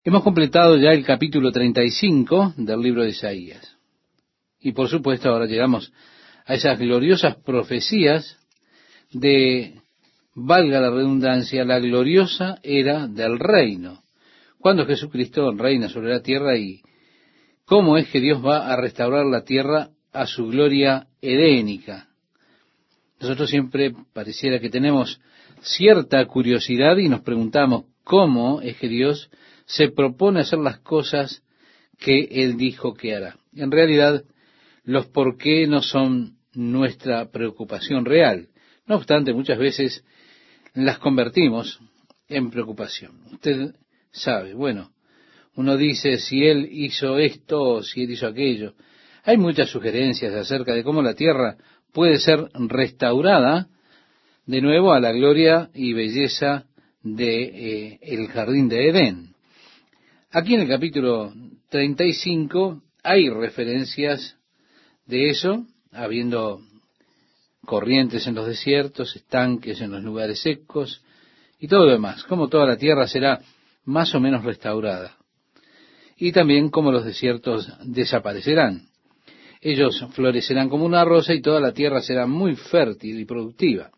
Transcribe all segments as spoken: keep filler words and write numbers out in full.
Hemos completado ya el capítulo treinta y cinco del libro de Isaías. Y por supuesto ahora llegamos a esas gloriosas profecías de, valga la redundancia, la gloriosa era del reino. Cuando Jesucristo reina sobre la tierra y cómo es que Dios va a restaurar la tierra a su gloria edénica. Nosotros siempre pareciera que tenemos cierta curiosidad y nos preguntamos cómo es que Dios se propone hacer las cosas que Él dijo que hará. En realidad, los por qué no son nuestra preocupación real. No obstante, muchas veces las convertimos en preocupación. Usted sabe, bueno, uno dice si Él hizo esto o si Él hizo aquello. Hay muchas sugerencias acerca de cómo la tierra puede ser restaurada de nuevo a la gloria y belleza de eh, el jardín de Edén. Aquí en el capítulo treinta y cinco hay referencias de eso, habiendo corrientes en los desiertos, estanques en los lugares secos y todo lo demás, como toda la tierra será más o menos restaurada. Y también como los desiertos desaparecerán. Ellos florecerán como una rosa y toda la tierra será muy fértil y productiva.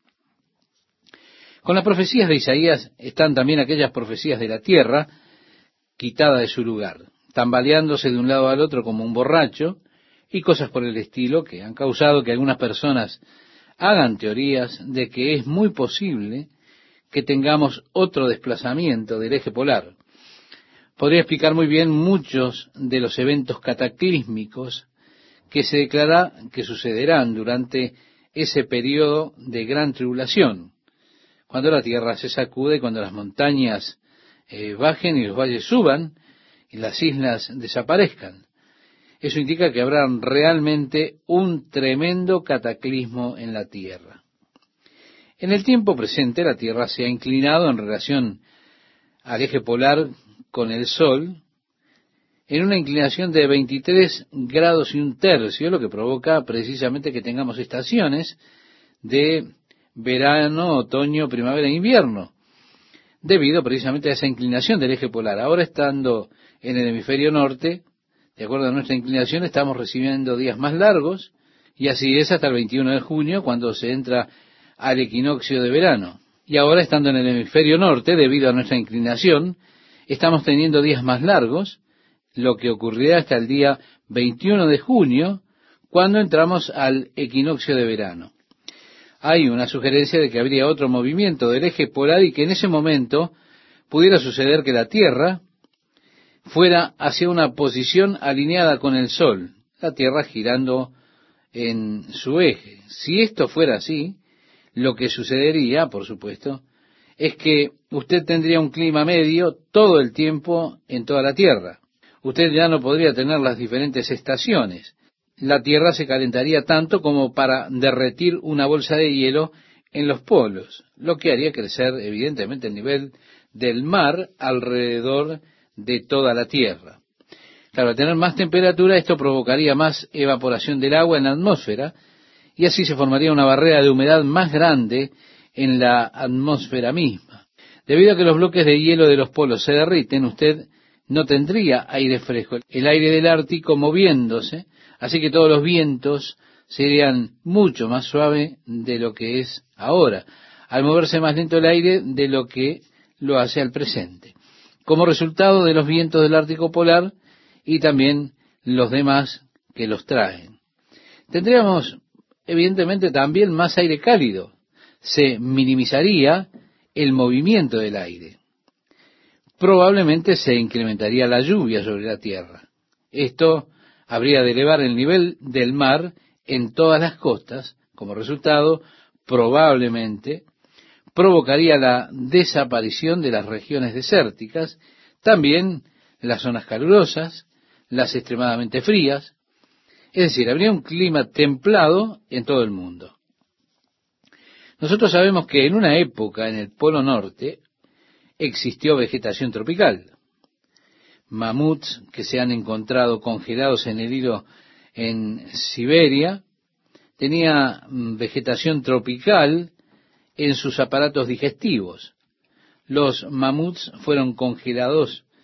Con las profecías de Isaías están también aquellas profecías de la tierra quitada de su lugar, tambaleándose de un lado al otro como un borracho y cosas por el estilo que han causado que algunas personas hagan teorías de que es muy posible que tengamos otro desplazamiento del eje polar. Podría explicar muy bien muchos de los eventos cataclísmicos que se declara que sucederán durante ese periodo de gran tribulación, cuando la tierra se sacude, cuando las montañas eh, bajen y los valles suban y las islas desaparezcan. Eso indica que habrá realmente un tremendo cataclismo en la tierra. En el tiempo presente la tierra se ha inclinado en relación al eje polar con el sol en una inclinación de veintitrés grados y un tercio, lo que provoca precisamente que tengamos estaciones de verano, otoño, primavera e invierno, debido precisamente a esa inclinación del eje polar. Ahora, estando en el hemisferio norte, de acuerdo a nuestra inclinación, estamos recibiendo días más largos, y así es hasta el veintiuno de junio, cuando se entra al equinoccio de verano. Y ahora, estando en el hemisferio norte, debido a nuestra inclinación, estamos teniendo días más largos, lo que ocurrirá hasta el día veintiuno de junio, cuando entramos al equinoccio de verano. Hay una sugerencia de que habría otro movimiento del eje polar y que en ese momento pudiera suceder que la Tierra fuera hacia una posición alineada con el Sol, la Tierra girando en su eje. Si esto fuera así, lo que sucedería, por supuesto, es que usted tendría un clima medio todo el tiempo en toda la Tierra. Usted ya no podría tener las diferentes estaciones. La Tierra se calentaría tanto como para derretir una bolsa de hielo en los polos, lo que haría crecer evidentemente el nivel del mar alrededor de toda la Tierra. Claro, al tener más temperatura, esto provocaría más evaporación del agua en la atmósfera, y así se formaría una barrera de humedad más grande en la atmósfera misma. Debido a que los bloques de hielo de los polos se derriten, usted no tendría aire fresco, el aire del Ártico moviéndose, así que todos los vientos serían mucho más suaves de lo que es ahora, al moverse más lento el aire de lo que lo hace al presente. Como resultado de los vientos del Ártico polar y también los demás que los traen. Tendríamos evidentemente también más aire cálido. Se minimizaría el movimiento del aire. Probablemente se incrementaría la lluvia sobre la tierra. Esto habría de elevar el nivel del mar en todas las costas. Como resultado, probablemente provocaría la desaparición de las regiones desérticas, también las zonas calurosas, las extremadamente frías. Es decir, habría un clima templado en todo el mundo. Nosotros sabemos que en una época en el Polo Norte existió vegetación tropical. Mamuts que se han encontrado congelados en el hilo en Siberia, tenía vegetación tropical en sus aparatos digestivos. Los mamuts fueron congelados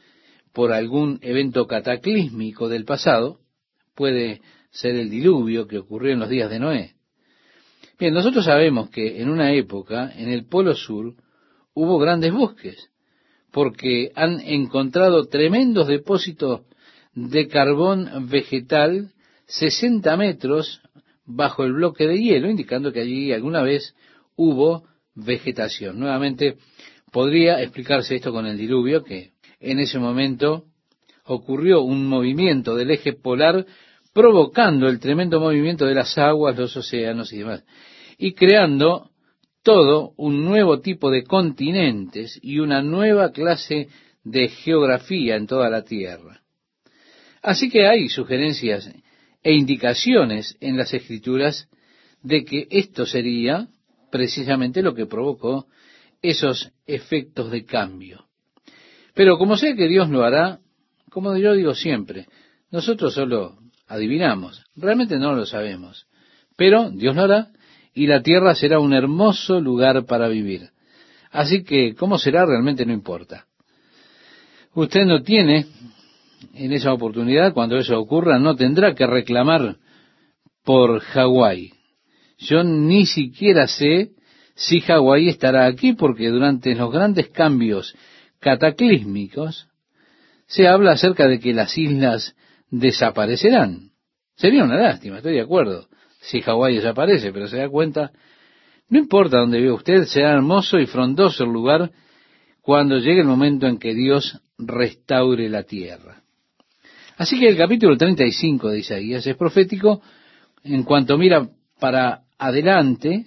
por algún evento cataclísmico del pasado, puede ser el diluvio que ocurrió en los días de Noé. Bien, nosotros sabemos que en una época, en el Polo Sur, hubo grandes bosques, porque han encontrado tremendos depósitos de carbón vegetal sesenta metros bajo el bloque de hielo, indicando que allí alguna vez hubo vegetación. Nuevamente, podría explicarse esto con el diluvio, que en ese momento ocurrió un movimiento del eje polar, provocando el tremendo movimiento de las aguas, los océanos y demás, y creando todo un nuevo tipo de continentes y una nueva clase de geografía en toda la Tierra. Así que hay sugerencias e indicaciones en las Escrituras de que esto sería precisamente lo que provocó esos efectos de cambio. Pero como sé que Dios lo hará, como yo digo siempre, nosotros solo adivinamos, realmente no lo sabemos, pero Dios lo hará y la tierra será un hermoso lugar para vivir. Así que cómo será realmente no importa. Usted no tiene, en esa oportunidad, cuando eso ocurra, no tendrá que reclamar por Hawái. Yo ni siquiera sé si Hawái estará aquí, porque durante los grandes cambios cataclísmicos se habla acerca de que las islas desaparecerán. Sería una lástima, estoy de acuerdo, si Hawái desaparece, pero se da cuenta, no importa dónde viva usted, será hermoso y frondoso el lugar cuando llegue el momento en que Dios restaure la tierra. Así que el capítulo treinta y cinco de Isaías es profético en cuanto mira para adelante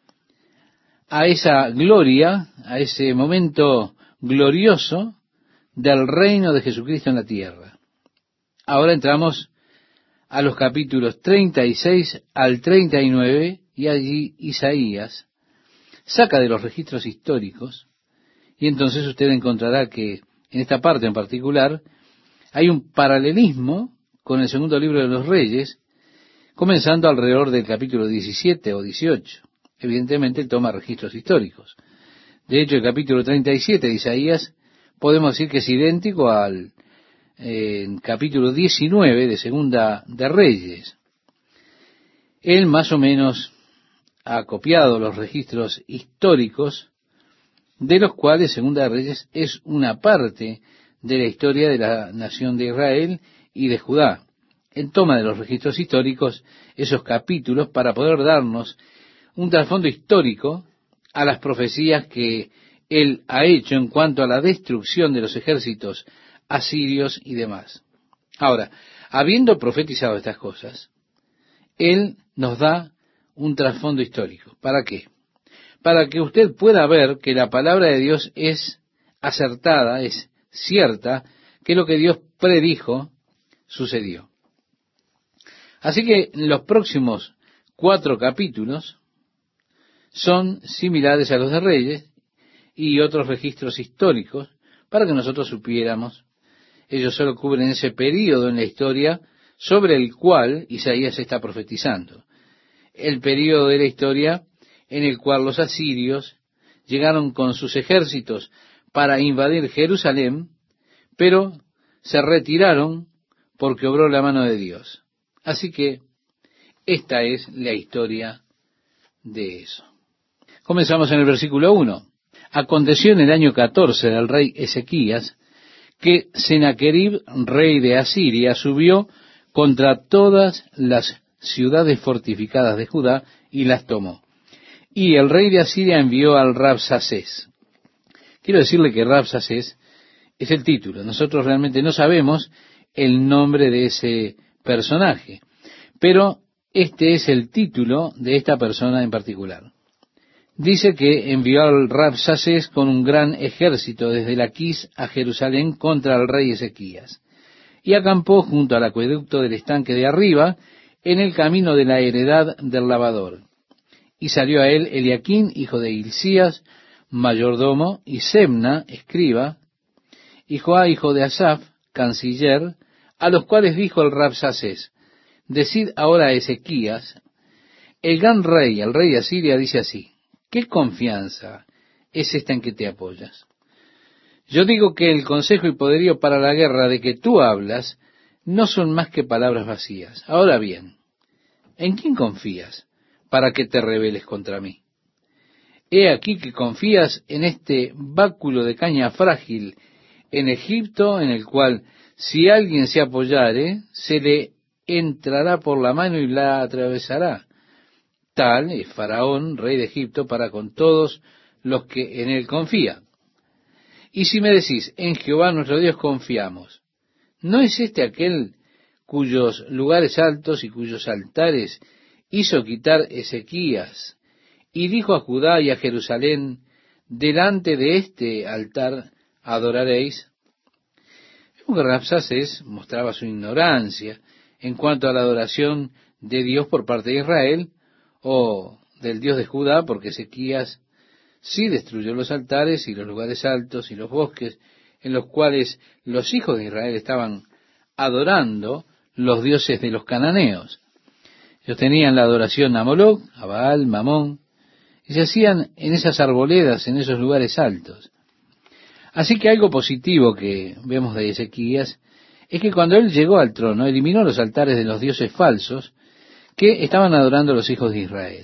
a esa gloria, a ese momento glorioso del reino de Jesucristo en la tierra. Ahora entramos a los capítulos treinta y seis al treinta y nueve, y allí Isaías saca de los registros históricos, y entonces usted encontrará que en esta parte en particular hay un paralelismo con el segundo libro de los Reyes, comenzando alrededor del capítulo diecisiete o dieciocho. Evidentemente él toma registros históricos. De hecho, el capítulo treinta y siete de Isaías podemos decir que es idéntico al eh, capítulo diecinueve de Segunda de Reyes. Él más o menos ha copiado los registros históricos, de los cuales Segunda de Reyes es una parte de la historia de la nación de Israel y de Judá. Él toma de los registros históricos esos capítulos para poder darnos un trasfondo histórico a las profecías que él ha hecho en cuanto a la destrucción de los ejércitos asirios y demás. Ahora, habiendo profetizado estas cosas, él nos da un trasfondo histórico. ¿Para qué? Para que usted pueda ver que la palabra de Dios es acertada, es cierta, que lo que Dios predijo sucedió. Así que los próximos cuatro capítulos son similares a los de Reyes y otros registros históricos para que nosotros supiéramos. Ellos solo cubren ese período en la historia sobre el cual Isaías está profetizando. El período de la historia en el cual los asirios llegaron con sus ejércitos para invadir Jerusalén, pero se retiraron porque obró la mano de Dios. Así que esta es la historia de eso. Comenzamos en el versículo uno. Aconteció en el año catorce del rey Ezequías que Sennacherib, rey de Asiria, subió contra todas las ciudades fortificadas de Judá y las tomó. Y el rey de Asiria envió al Rabsacés. Quiero decirle que Rabsacés es el título. Nosotros realmente no sabemos el nombre de ese personaje, pero este es el título de esta persona en particular. Dice que envió al Rabsacés con un gran ejército desde Laquis a Jerusalén contra el rey Ezequías, y acampó junto al acueducto del estanque de arriba, en el camino de la heredad del lavador. Y salió a él Eliaquín, hijo de Hilcías, mayordomo, y Semna, escriba, y Joá, hijo de Asaf, canciller, a los cuales dijo el Rabsacés: decid ahora a Ezequías, el gran rey, el rey de Asiria, dice así: ¿qué confianza es esta en que te apoyas? Yo digo que el consejo y poderío para la guerra de que tú hablas no son más que palabras vacías. Ahora bien, ¿en quién confías para que te rebeles contra mí? He aquí que confías en este báculo de caña frágil en Egipto, en el cual si alguien se apoyare, se le entrará por la mano y la atravesará. Tal es Faraón, rey de Egipto, para con todos los que en él confían. Y si me decís, en Jehová nuestro Dios confiamos, ¿no es este aquel cuyos lugares altos y cuyos altares hizo quitar Ezequías, y dijo a Judá y a Jerusalén, delante de este altar adoraréis? Vemos que Rabsaces mostraba su ignorancia en cuanto a la adoración de Dios por parte de Israel, o del Dios de Judá, porque Ezequías sí destruyó los altares y los lugares altos y los bosques en los cuales los hijos de Israel estaban adorando los dioses de los cananeos. Ellos tenían la adoración a Moloc, a Baal, Mamón, y se hacían en esas arboledas, en esos lugares altos. Así que algo positivo que vemos de Ezequías es que cuando él llegó al trono, eliminó los altares de los dioses falsos que estaban adorando los hijos de Israel.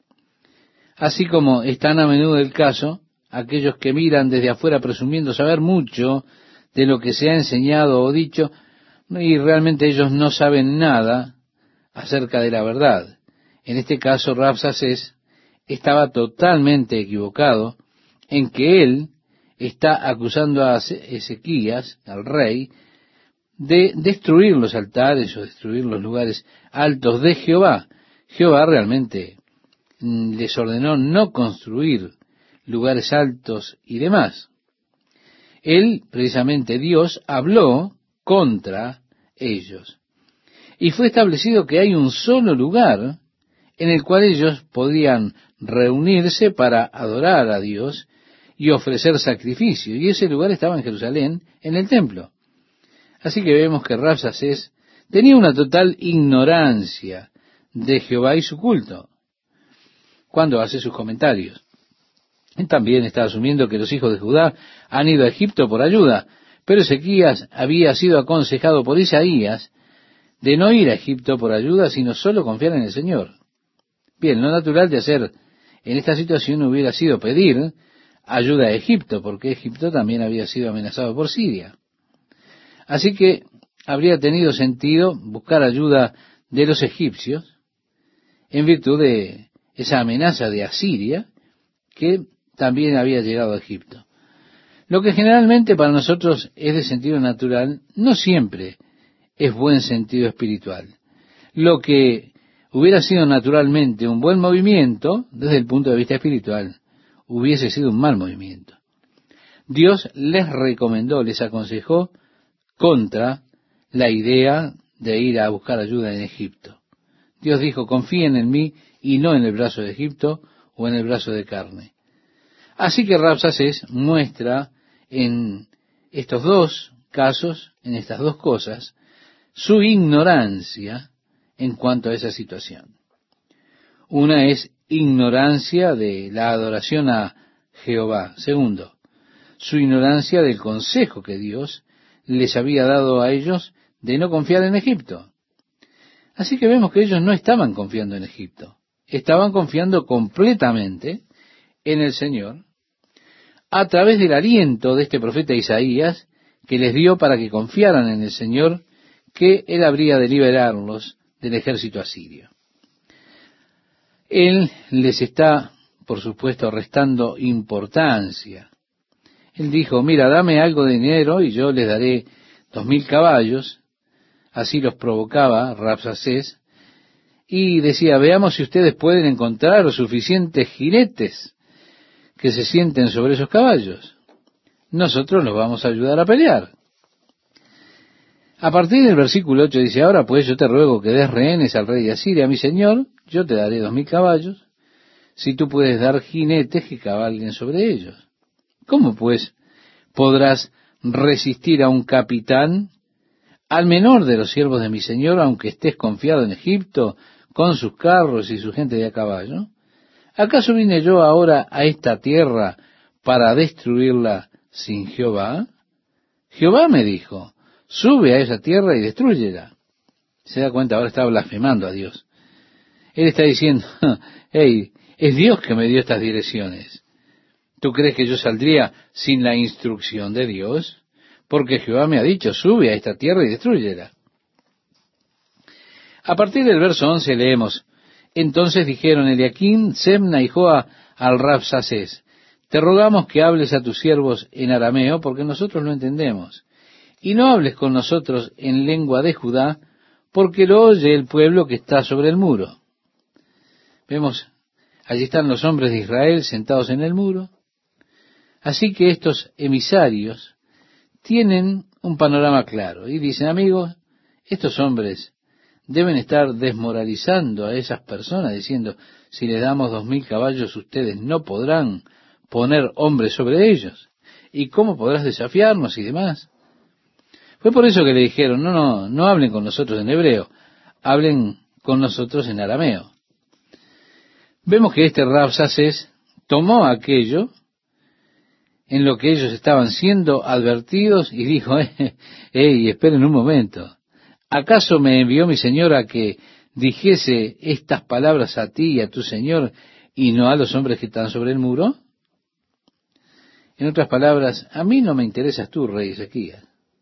Así como es tan a menudo el caso, aquellos que miran desde afuera presumiendo saber mucho de lo que se ha enseñado o dicho, y realmente ellos no saben nada acerca de la verdad. En este caso, Rabsaces estaba totalmente equivocado en que él está acusando a Ezequías, al rey, de destruir los altares o destruir los lugares altos de Jehová. Jehová realmente les ordenó no construir lugares altos y demás. Él, precisamente Dios, habló contra ellos. Y fue establecido que hay un solo lugar en el cual ellos podían reunirse para adorar a Dios y ofrecer sacrificio. Y ese lugar estaba en Jerusalén, en el templo. Así que vemos que Rabsaces tenía una total ignorancia de Jehová y su culto cuando hace sus comentarios. Él también está asumiendo que los hijos de Judá han ido a Egipto por ayuda, pero Ezequías había sido aconsejado por Isaías de no ir a Egipto por ayuda, sino solo confiar en el Señor. Bien, lo natural de hacer en esta situación hubiera sido pedir ayuda a Egipto, porque Egipto también había sido amenazado por Siria. Así que habría tenido sentido buscar ayuda de los egipcios en virtud de esa amenaza de Asiria que también había llegado a Egipto. Lo que generalmente para nosotros es de sentido natural, no siempre es buen sentido espiritual. Lo que hubiera sido naturalmente un buen movimiento, desde el punto de vista espiritual, hubiese sido un mal movimiento. Dios les recomendó, les aconsejó contra la idea de ir a buscar ayuda en Egipto. Dios dijo, confíen en mí y no en el brazo de Egipto o en el brazo de carne. Así que Rabsaces muestra en estos dos casos, en estas dos cosas, su ignorancia en cuanto a esa situación. Una es ignorancia de la adoración a Jehová. Segundo, su ignorancia del consejo que Dios les había dado a ellos de no confiar en Egipto. Así que vemos que ellos no estaban confiando en Egipto, estaban confiando completamente en el Señor a través del aliento de este profeta Isaías que les dio para que confiaran en el Señor, que Él habría de liberarlos del ejército asirio. Él les está, por supuesto, restando importancia. Él dijo, mira, dame algo de dinero y yo les daré dos mil caballos. Así los provocaba Rabsaces, y decía, veamos si ustedes pueden encontrar suficientes jinetes que se sienten sobre esos caballos. Nosotros los vamos a ayudar a pelear. A partir del versículo ocho dice, ahora pues yo te ruego que des rehenes al rey de Asiria, mi señor, yo te daré dos mil caballos, si tú puedes dar jinetes que cabalguen sobre ellos. ¿Cómo pues podrás resistir a un capitán, al menor de los siervos de mi señor, aunque estés confiado en Egipto, con sus carros y su gente de a caballo? ¿Acaso vine yo ahora a esta tierra para destruirla sin Jehová? Jehová me dijo, sube a esa tierra y destrúyela. Se da cuenta, ahora está blasfemando a Dios. Él está diciendo, hey, es Dios que me dio estas direcciones. ¿Tú crees que yo saldría sin la instrucción de Dios? Porque Jehová me ha dicho, sube a esta tierra y destrúyela. A partir del verso once leemos, entonces dijeron Eliaquim, Sebna y Joa al Rabsacés, te rogamos que hables a tus siervos en arameo, porque nosotros lo entendemos, y no hables con nosotros en lengua de Judá, porque lo oye el pueblo que está sobre el muro. Vemos, allí están los hombres de Israel sentados en el muro. Así que estos emisarios tienen un panorama claro y dicen, amigos, estos hombres deben estar desmoralizando a esas personas, diciendo, si les damos dos mil caballos, ustedes no podrán poner hombres sobre ellos. ¿Y cómo podrás desafiarnos y demás? Fue por eso que le dijeron, no, no, no hablen con nosotros en hebreo, hablen con nosotros en arameo. Vemos que este Rabsacés tomó aquello en lo que ellos estaban siendo advertidos y dijo, hey, esperen un momento, ¿acaso me envió mi Señor a que dijese estas palabras a ti y a tu Señor y no a los hombres que están sobre el muro? En otras palabras, a mí no me interesas tú, rey Ezequías.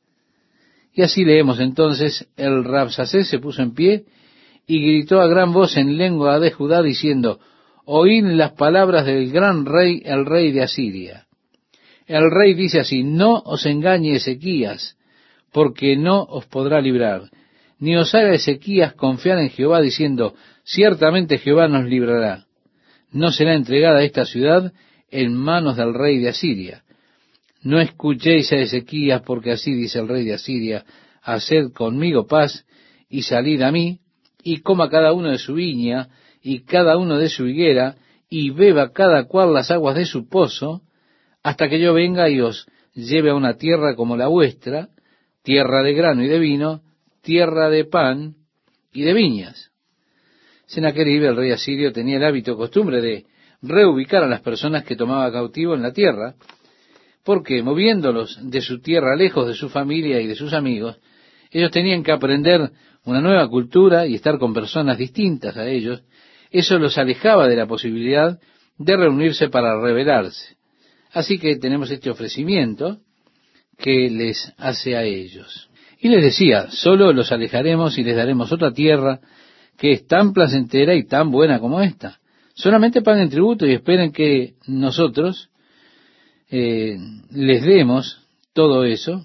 Y así leemos entonces, el Rabsacés se puso en pie y gritó a gran voz en lengua de Judá diciendo, oíd las palabras del gran rey, el rey de Asiria. El rey dice así, no os engañe Ezequías, porque no os podrá librar, ni os haga Ezequías confiar en Jehová, diciendo, ciertamente Jehová nos librará. No será entregada esta ciudad en manos del rey de Asiria. No escuchéis a Ezequías, porque así dice el rey de Asiria, haced conmigo paz, y salid a mí, y coma cada uno de su viña, y cada uno de su higuera, y beba cada cual las aguas de su pozo, hasta que yo venga y os lleve a una tierra como la vuestra, tierra de grano y de vino, tierra de pan y de viñas. Sennacherib, el rey asirio, tenía el hábito, costumbre de reubicar a las personas que tomaba cautivo en la tierra, porque moviéndolos de su tierra lejos de su familia y de sus amigos, ellos tenían que aprender una nueva cultura y estar con personas distintas a ellos. Eso los alejaba de la posibilidad de reunirse para rebelarse. Así que tenemos este ofrecimiento que les hace a ellos. Y les decía, solo los alejaremos y les daremos otra tierra que es tan placentera y tan buena como esta. Solamente paguen tributo y esperen que nosotros eh, les demos todo eso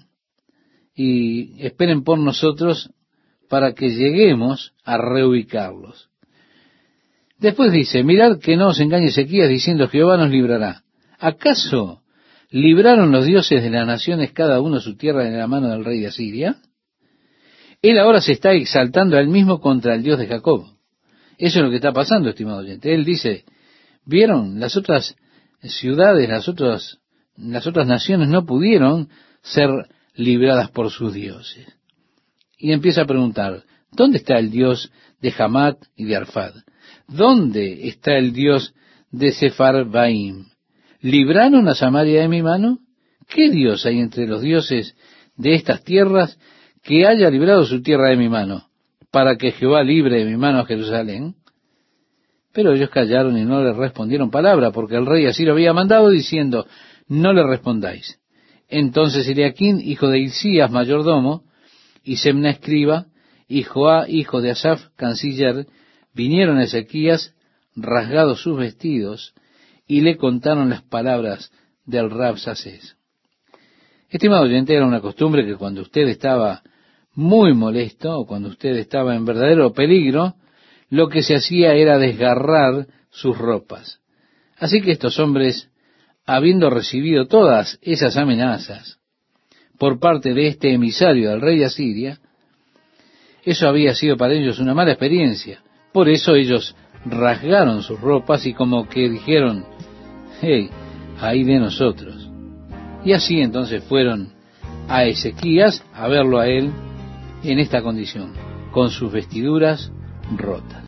y esperen por nosotros para que lleguemos a reubicarlos. Después dice, mirad que no os engañe Ezequías diciendo Jehová nos librará. ¿Acaso libraron los dioses de las naciones cada uno su tierra en la mano del rey de Asiria? Él ahora se está exaltando a él mismo contra el Dios de Jacob. Eso es lo que está pasando, estimado oyente. Él dice, ¿vieron? Las otras ciudades, las otras, las otras naciones no pudieron ser libradas por sus dioses. Y empieza a preguntar, ¿dónde está el Dios de Hamat y de Arfad? ¿Dónde está el Dios de Sepharvaim? ¿Libraron a Samaria de mi mano? ¿Qué Dios hay entre los dioses de estas tierras que haya librado su tierra de mi mano, para que Jehová libre de mi mano a Jerusalén? Pero ellos callaron y no le respondieron palabra, porque el rey así lo había mandado, diciendo, no le respondáis. Entonces Eliaquim, hijo de Hilcías, mayordomo, y Semna escriba, y Joá, hijo de Asaf, canciller, vinieron a Ezequías, rasgados sus vestidos, y le contaron las palabras del Rabsacés. Estimado oyente, era una costumbre que cuando usted estaba muy molesto, o cuando usted estaba en verdadero peligro, lo que se hacía era desgarrar sus ropas. Así que estos hombres, habiendo recibido todas esas amenazas por parte de este emisario del rey de Asiria, eso había sido para ellos una mala experiencia. Por eso ellos rasgaron sus ropas y como que dijeron, hey, ahí de nosotros. Y así entonces fueron a Ezequías a verlo a él en esta condición, con sus vestiduras rotas.